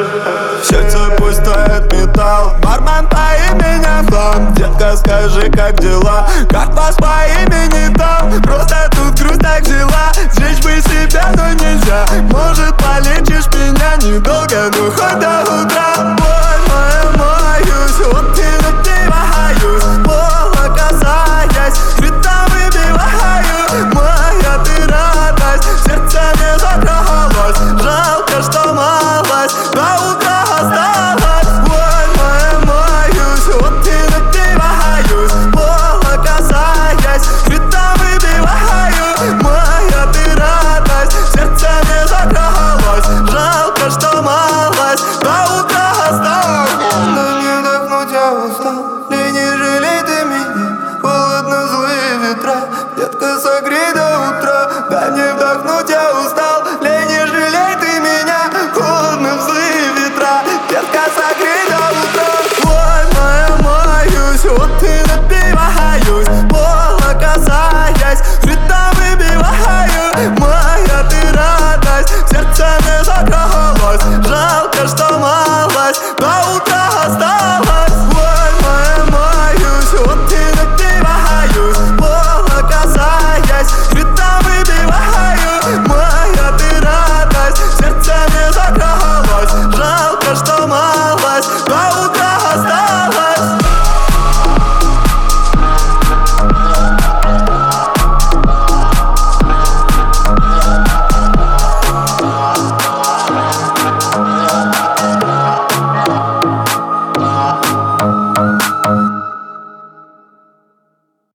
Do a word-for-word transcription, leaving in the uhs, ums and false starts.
В сердце пустует металл. Бармен по имени Том. Детка, скажи, как дела? Как вас по имени Том? Просто тут грусть так взяла. Сжечь бы себя, но нельзя. Может, полечишь меня недолго, но хоть до утра.